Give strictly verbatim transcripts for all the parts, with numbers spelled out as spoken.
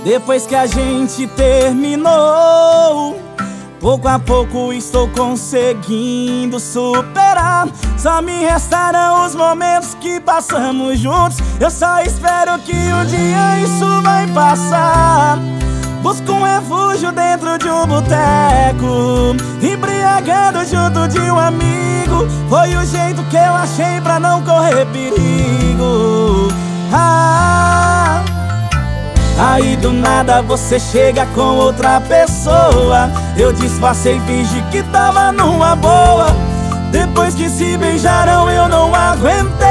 Depois que a gente terminou, pouco a pouco estou conseguindo superar. Só me restaram os momentos que passamos juntos. Eu só espero que um dia isso vai passar. Busco um refúgio dentro de um boteco, embriagado junto de um amigo. Foi o jeito que eu achei pra não correr perigo. Ah, aí do nada você chega com outra pessoa. Eu disfarcei e fingi que tava numa boa. Depois que se beijaram eu não aguentei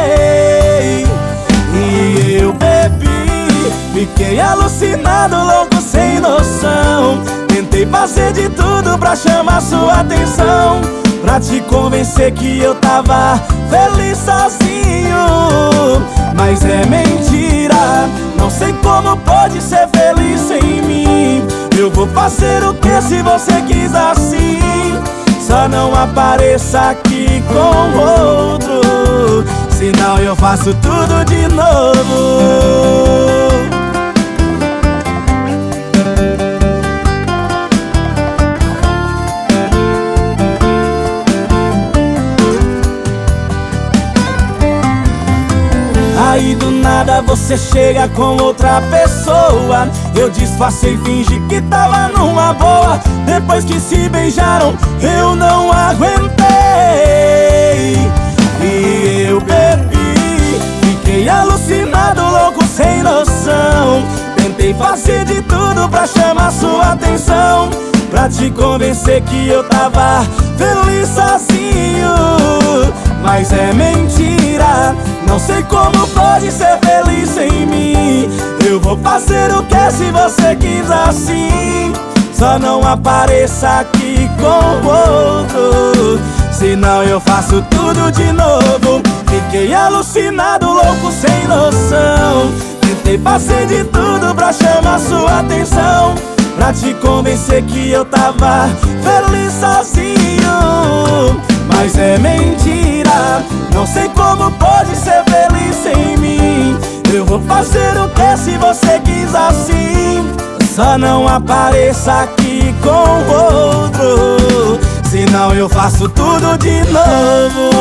e eu bebi. Fiquei alucinado, louco, sem noção. Tentei fazer de tudo pra chamar sua atenção, pra te convencer que eu tava feliz sozinho. Mas é mentira, não sei como pode ser feliz sem mim. Eu vou fazer o que se você quis assim? Só não apareça aqui com outro, senão eu faço tudo de novo. Aí do nada você chega com outra pessoa. Eu disfarcei e fingi que tava numa boa. Depois que se beijaram eu não aguentei e eu bebi. Fiquei alucinado, louco, sem noção. Tentei fazer de tudo pra chamar sua atenção, pra te convencer que eu tava feliz sozinho. Mas é mentira, não sei como pode ser feliz sem mim. Eu vou fazer o que se você quis assim? Só não apareça aqui com outro, senão eu faço tudo de novo. Fiquei alucinado, louco, sem noção. Tentei fazer de tudo pra chamar sua atenção, pra te convencer que eu tava feliz sozinho. Mas é mentira, não sei como pode ser feliz sem mim. Eu vou fazer o que se você quis assim? Só não apareça aqui com outro, senão eu faço tudo de novo.